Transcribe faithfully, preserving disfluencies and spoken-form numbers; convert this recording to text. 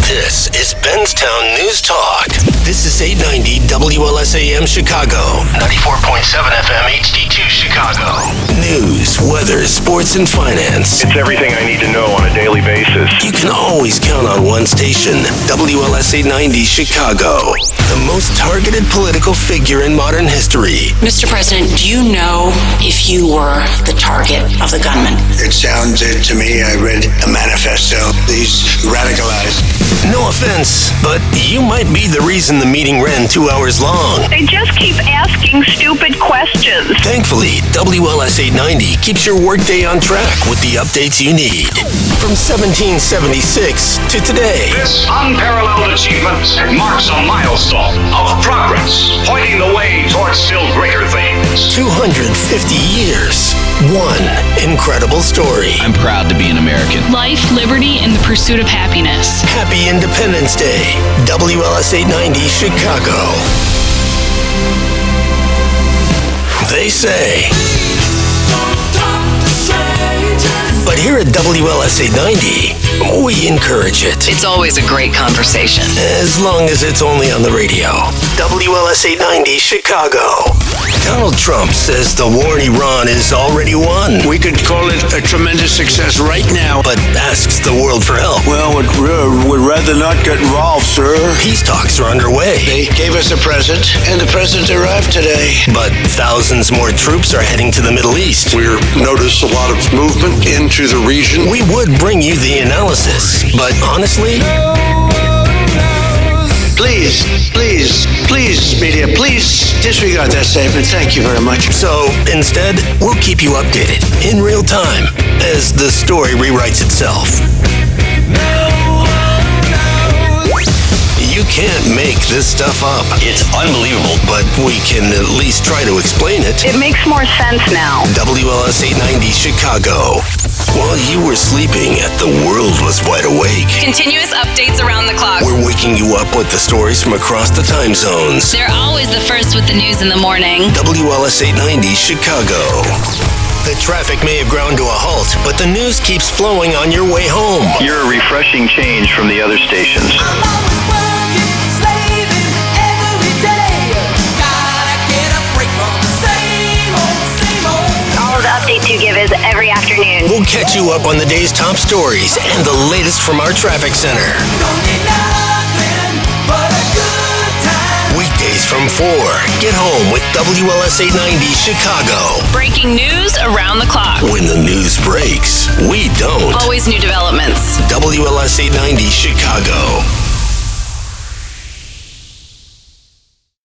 This is Benstown News Talk. This is eight ninety W L S A M Chicago, ninety-four point seven F M H D two Chicago. News, weather, sports, and finance. It's everything I need to know on a daily basis. You can always count on one station, W L S eight ninety Chicago, the most targeted political figure in modern history. Mister President, do you know if you were the target of the gunman? It sounded to me, I read a manifesto, these radicalized. No offense, but you might be the reason the meeting ran two hours long. They just keep asking stupid questions. Thankfully, W L S eight ninety keeps your workday on track with the updates you need. From seventeen seventy-six to today. This unparalleled achievement marks a milestone of progress, pointing the way towards still greater things. two hundred fifty years. One incredible story. I'm proud to be an American. Life, liberty, and the pursuit of happiness. Happy Independence Day. W L S eight ninety Chicago. They say. But here at W L S eight ninety, we encourage it. It's always a great conversation. As long as it's only on the radio. W L S eight ninety Chicago. Donald Trump says the war in Iran is already won. We could call it a tremendous success right now. But asks the world for help. Well, would, would rather not get involved, sir. Peace talks are underway. They gave us a present, and the present arrived today. But thousands more troops are heading to the Middle East. We notice a lot of movement into the region. We would bring you the analysis, but honestly... Please, please, please, media, please disregard that statement. Thank you very much. So, instead, we'll keep you updated in real time as the story rewrites itself. You can't make this stuff up. It's unbelievable. But we can at least try to explain it. It makes more sense now. W L S eight ninety Chicago. While you were sleeping, the world was wide awake. Continuous updates around the clock. We're waking you up with the stories from across the time zones. They're always the first with the news in the morning. W L S eight ninety Chicago. The traffic may have ground to a halt, but the news keeps flowing on your way home. You're a refreshing change from the other stations. Updates you give us every afternoon. We'll catch you up on the day's top stories and the latest from our traffic center. Weekdays from four. Get home with W L S eight ninety Chicago. Breaking news around the clock. When the news breaks, we don't. Always new developments. W L S eight ninety Chicago.